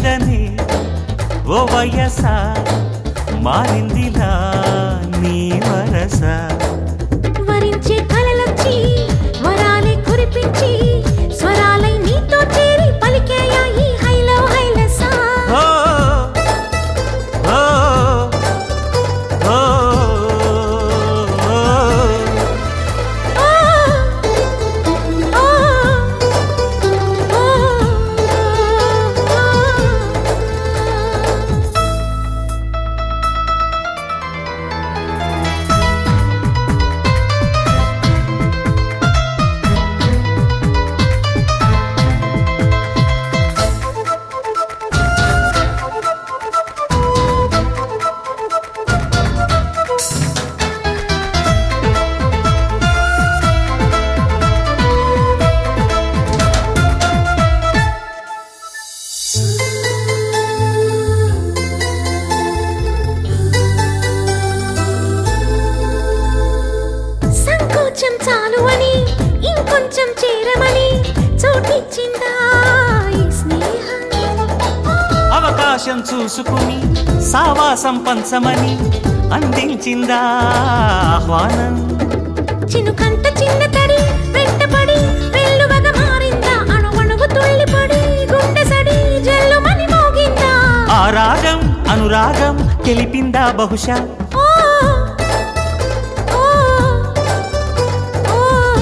ఏమైందని ఓ వయస మారిందిలా నీ వరస వరించే కలలొచ్చి వరాలే కురిపించి స్వరాలై నీతో చేరి పలికేయా ఈ హైలో హైలసా ఓ ఓ ఓ సంకోచం చాలు అని ఇంకొంచెం చేరమని చోటిచ్చిందా ఈ స్నేహం అవకాశం చూసుకుని సావాసం పంచమని అందించిందా ఆహ్వానం చినుకంత చిన్న తడి వెంటపడి వెల్లువగా మారిందా అణువణువు తుళ్ళిపడి గుండె సడి జల్లుమని మోగిందా ఆ రాగం అనురాగం తెలిపిందా బహుశా ఓ ఓ ఓ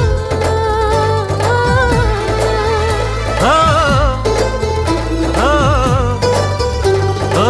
ఓ ఓ ఓ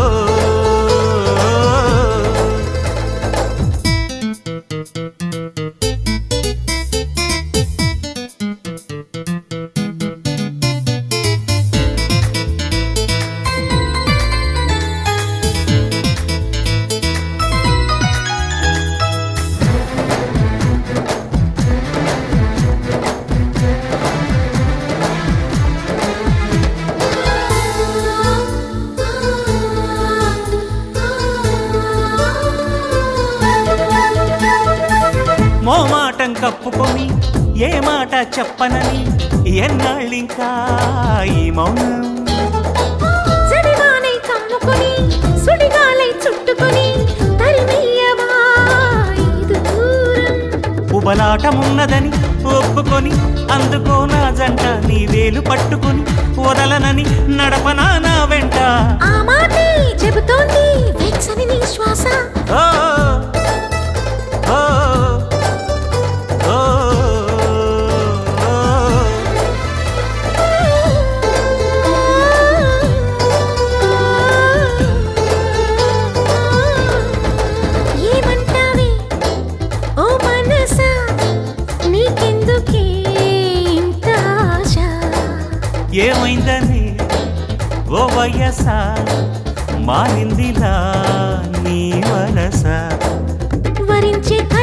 మోమాటం కప్పుకొని ఏ మాట చెప్పనని ఎన్నాళ్ళింకా ఈ మౌనం జడివానై కమ్ముకొని సుడిగాలై చుట్టుకొని తరిమేయవా ఈ దూరం ఉబలాటమున్నదని ఒప్పుకొని అందుకో నా జంట నీ వేలు పట్టుకొని వదలనని నడపనా నా వెంట ఆ మాటే చెబుతోంది వెచ్చని నీ శ్వాస ఓ ఓ ఓ ఏమంటావే ఓ మనసా నీకెందుకే ఇంత ఆశ ఏమైందని ఓ వయస మారిందిలా నీ వరస వరించే